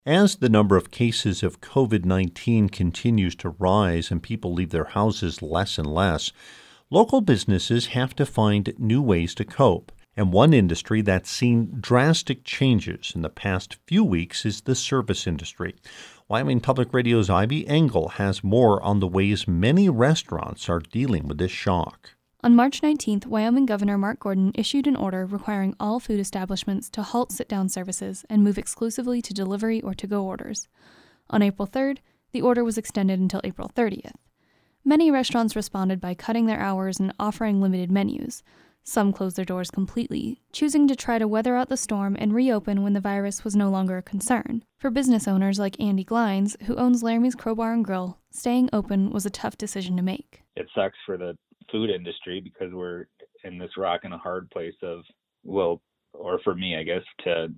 As the number of cases of COVID-19 continues to rise and people leave their houses less and less, local businesses have to find new ways to cope. And one industry that's seen drastic changes in the past few weeks is the service industry. Wyoming Public Radio's Ivy Engel has more on the ways many restaurants are dealing with this shock. On March 19th, Wyoming Governor Mark Gordon issued an order requiring all food establishments to halt sit-down services and move exclusively to delivery or to-go orders. On April 3rd, the order was extended until April 30th. Many restaurants responded by cutting their hours and offering limited menus. Some closed their doors completely, choosing to try to weather out the storm and reopen when the virus was no longer a concern. For business owners like Andy Glines, who owns Laramie's Crowbar and Grill, staying open was a tough decision to make. It sucks for the food industry because we're in this rock and a hard place of, well, or for me, I guess,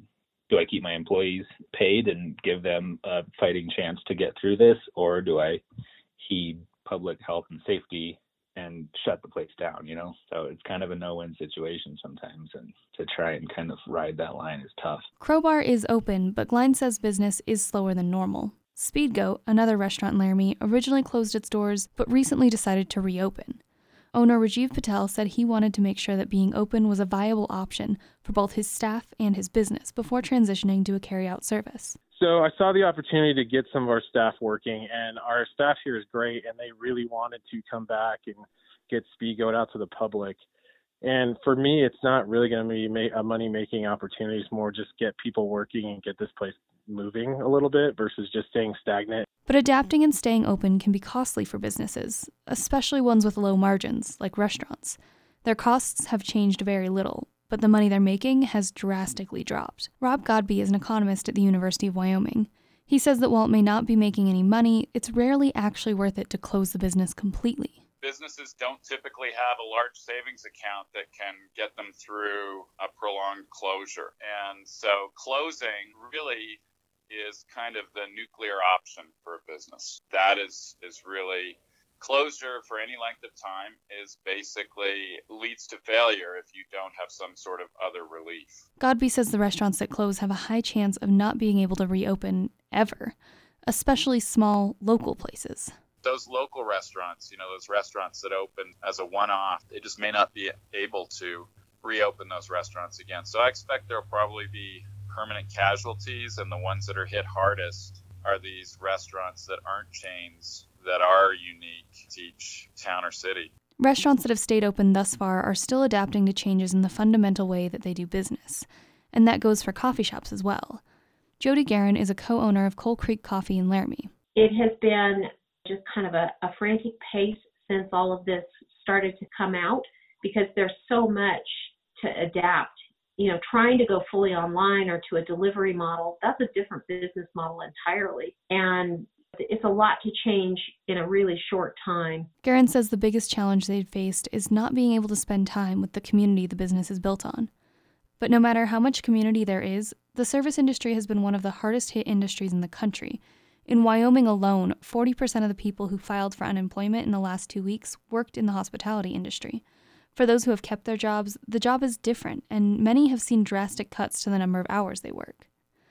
do I keep my employees paid and give them a fighting chance to get through this, or do I heed public health and safety and shut the place down, So it's kind of a no-win situation sometimes, and to try and kind of ride that line is tough. Crowbar is open, but Glines says business is slower than normal. Speed Goat, another restaurant in Laramie, originally closed its doors, but recently decided to reopen. Owner Rajiv Patel said he wanted to make sure that being open was a viable option for both his staff and his business before transitioning to a carry-out service. So I saw the opportunity to get some of our staff working, and our staff here is great, and they really wanted to come back and get Speed Goat out to the public. And for me, it's not really going to be a money-making opportunity. It's more just get people working and get this place moving a little bit versus just staying stagnant. But adapting and staying open can be costly for businesses, especially ones with low margins, like restaurants. Their costs have changed very little, but the money they're making has drastically dropped. Rob Godby is an economist at the University of Wyoming. He says that while it may not be making any money, it's rarely actually worth it to close the business completely. Businesses don't typically have a large savings account that can get them through a prolonged closure. And so closing really is kind of the nuclear option for a business. That is really closure for any length of time is basically leads to failure if you don't have some sort of other relief. Godby says the restaurants that close have a high chance of not being able to reopen ever, especially small local places. Those local restaurants, those restaurants that open as a one-off, they just may not be able to reopen those restaurants again. So I expect there'll probably be permanent casualties, and the ones that are hit hardest are these restaurants that aren't chains, that are unique to each town or city. Restaurants that have stayed open thus far are still adapting to changes in the fundamental way that they do business, and that goes for coffee shops as well. Jody Guerin is a co-owner of Coal Creek Coffee in Laramie. It has been just kind of a frantic pace since all of this started to come out, because there's so much to adapt. Trying to go fully online or to a delivery model, that's a different business model entirely. And it's a lot to change in a really short time. Guerin says the biggest challenge they've faced is not being able to spend time with the community the business is built on. But no matter how much community there is, the service industry has been one of the hardest hit industries in the country. In Wyoming alone, 40% of the people who filed for unemployment in the last 2 weeks worked in the hospitality industry. For those who have kept their jobs, the job is different, and many have seen drastic cuts to the number of hours they work.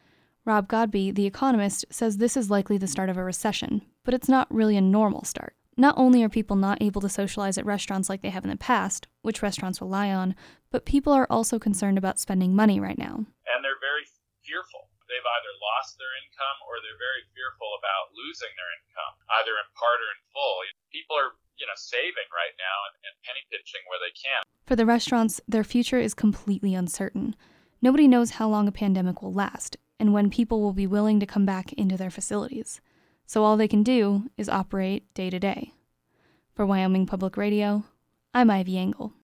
Rob Godby, the economist, says this is likely the start of a recession, but it's not really a normal start. Not only are people not able to socialize at restaurants like they have in the past, which restaurants rely on, but people are also concerned about spending money right now. And they're very fearful. They've either lost their income or they're very fearful about losing their income, either in part or in full. People are saving right now and penny pinching where they can. For the restaurants, their future is completely uncertain. Nobody knows how long a pandemic will last and when people will be willing to come back into their facilities. So all they can do is operate day to day. For Wyoming Public Radio, I'm Ivy Engel.